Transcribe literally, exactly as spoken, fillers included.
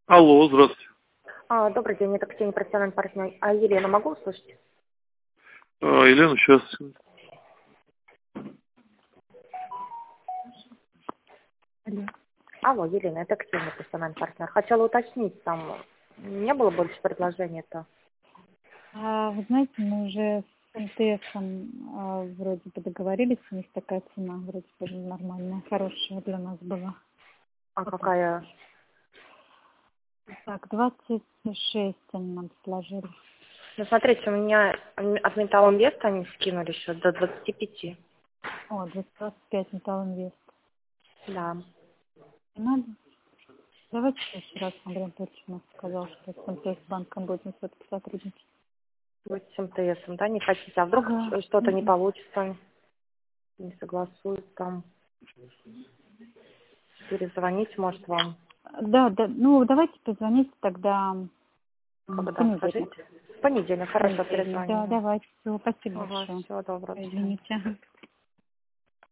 Алло, здравствуйте. А, добрый день, это Ксения, профессиональный партнер. А Елена, могу услышать? А, Елена, сейчас. Алло. Алло, Елена, это Ксения, профессиональный партнер. Хотела уточнить, там не было больше предложений-то? А, вы знаете, мы уже с МТСом а, вроде бы договорились, у них такая цена вроде бы нормальная, хорошая для нас была. А какая? Так, двадцать шесть они нам предложили. Ну, смотрите, у меня от Металлинвеста они скинули еще до двадцати пяти. О, двадцать пять Металлинвест. Да. Не надо? Давайте еще раз Андрей Анатольевич у нас сказал, что с МТС банком будем все-таки сотрудничать. Вы с МТСом, да, не хотите? А вдруг Ага. что-то не Мгм. получится, не согласуют там? Перезвонить, может, вам? Да, да, ну давайте позвоните тогда м, в Когда, понедельник. скажите? В понедельник, В хорошо, понедельник. Да, перезвоню. давайте. Всего, спасибо Ага, большое. всего доброго. Извините.